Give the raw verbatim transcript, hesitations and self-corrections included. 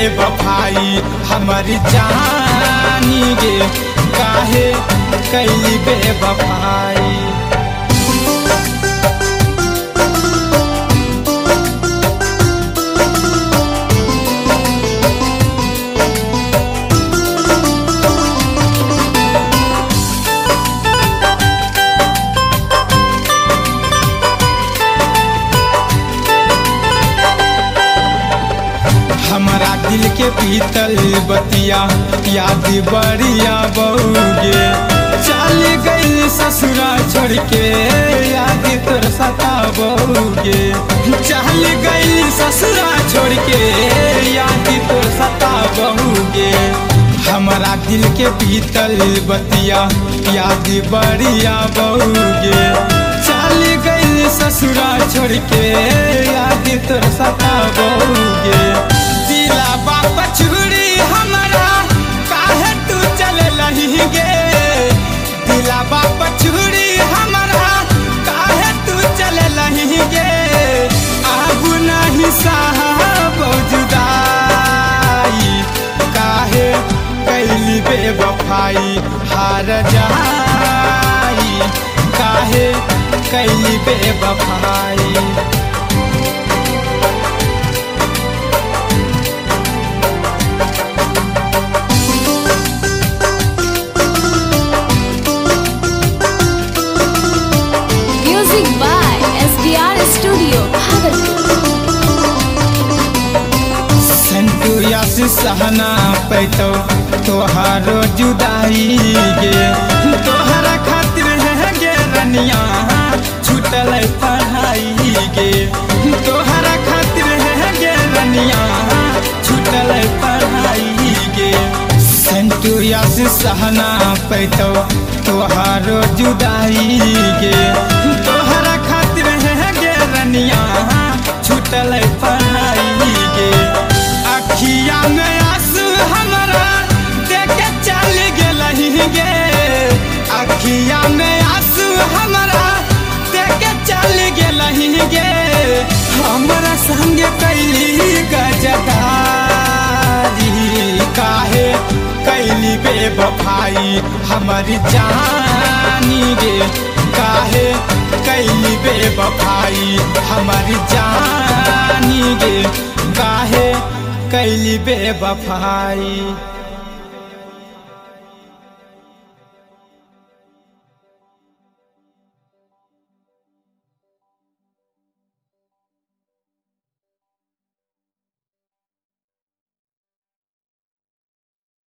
बेवफाई हमारी जानी गे काहे कैली बेवफाई। हमारा दिल के पीतल बतिया याद बढ़िया बउगे चल गई ससुरा छोड़ के याद तोर सताबोगे चल गई ससुरा छोड़ के याद तोर सताबोगे। हमारा दिल के पीतल बतिया याद बढ़िया बउगे चल गई ससुरा छोड़ के याद तोर सताबोगे। दिला बाप छुरी हमारा काहे तू चले लही गे दिला बाप छुरी हमारा काहे तू चले लही गे आगू नहीं साहब जुदाई काहे कैली बेवफाई हार जाई काहे कैली बेवफाई। सहना पैतो तोहारो जुदाई गे तोहरा खातिर है गे रनिया छूटल पढ़ाई गे तोहरा खातिर है गे रनिया छूटल पढ़ाई गे। सेंटुरिया से सहना पैतो तोहारो जुदाई गे तोहरा खातिर है गे रनिया छूटल पढ़ाई गे। अखिया में आंसू हमारा देखे चल गई गे अखिया में आंसू हमारा देखे चल गई गे हमारा संग कैली गजदारी काहे कैली बेवफाई हमारी जानी गे काहे कैली बेवफाई हमारी जानी गे काहे कैली बेवफाई।